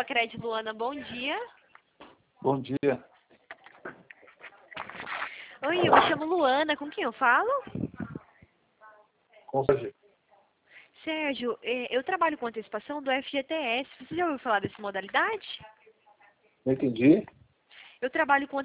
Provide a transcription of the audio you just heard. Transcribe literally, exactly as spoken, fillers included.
Crédito Luana, bom dia. Bom dia. Oi, eu me chamo Luana, com quem eu falo? Com Sérgio. Sérgio, eh, eu trabalho com antecipação do F G T S. Você já ouviu falar dessa modalidade? Não entendi. Eu trabalho com